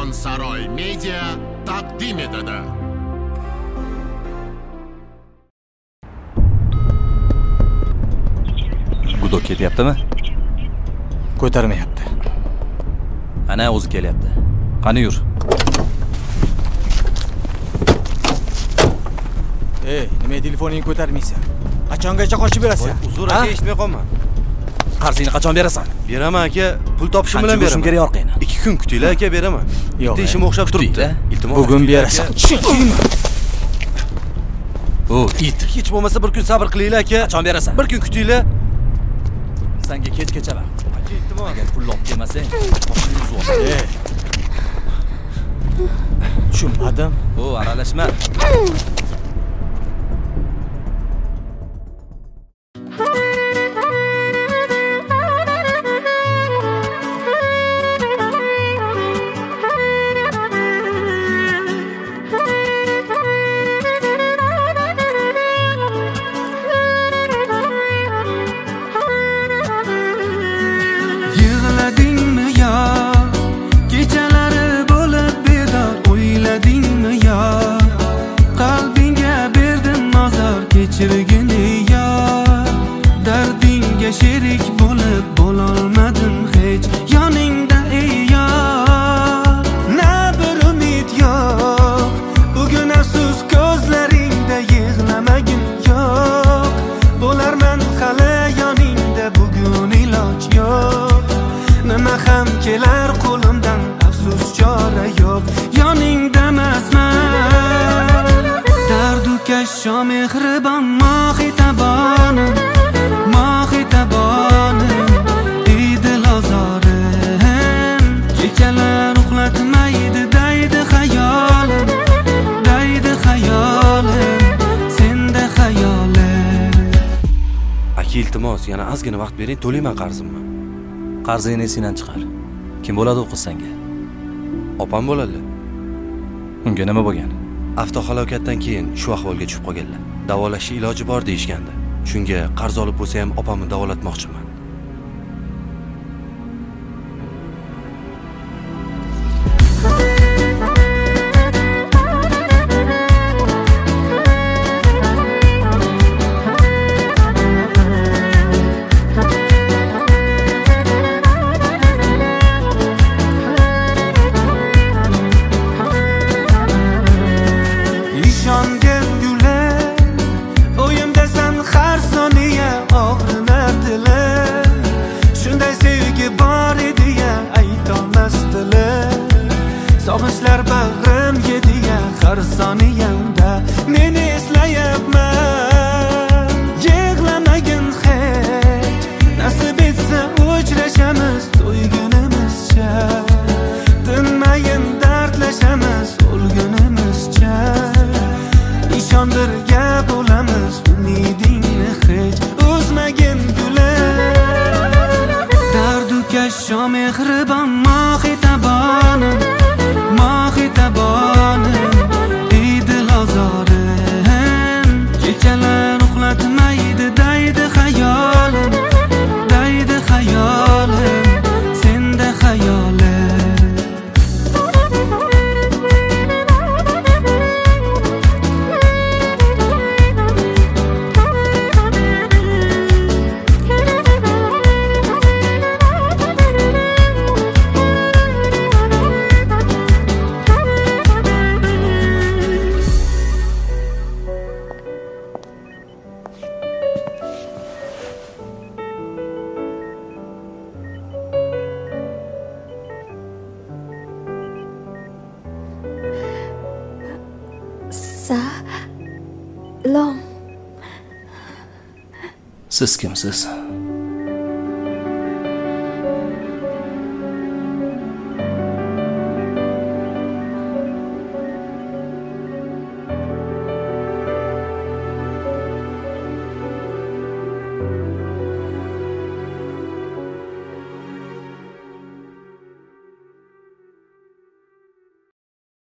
Karvonsaroy Media taqdim etadi. Gudok ketyaptimi? Ko'tarmayapti. Ana o'zi kelyapti. Qani yur. Nima telefoningni ko'tarmaysan? Qachongacha qochib berasan? Uzr aka, eshitmay qolman. Qarzingni qachon berasan? Beraman aka, pul topishim bilan beraman. Kerak orqangni. 2 kun kutinglar aka, beraman. Yo'q. Ishim o'xshab turibdi. Iltimos. Bugun berasan. O, it. Hech bo'lmasa bir kun sabr qilinglar aka. Qachon berasan? Bir kun kutinglar. Senga kechgacha bor. Aka, iltimos. Agar pul olib kelmasang, boshingni uzib ol. Tushunmadim. O, aralashma. Iltimos, yana ozgina vaqt bering, to'layman qarzimni. Qarzingni esingdan chiqar. Kim bo'ladi u qiz senga? Opam bo'ladi. Unga nima bo'lgan? Avtohalokatdan keyin shu ahvolga tushib qolganlar. Davolashga iloji bor deyishgandi. Shunga qarz olib bo'lsa ham opamni davolatmoqchiman. Siz kimsiz?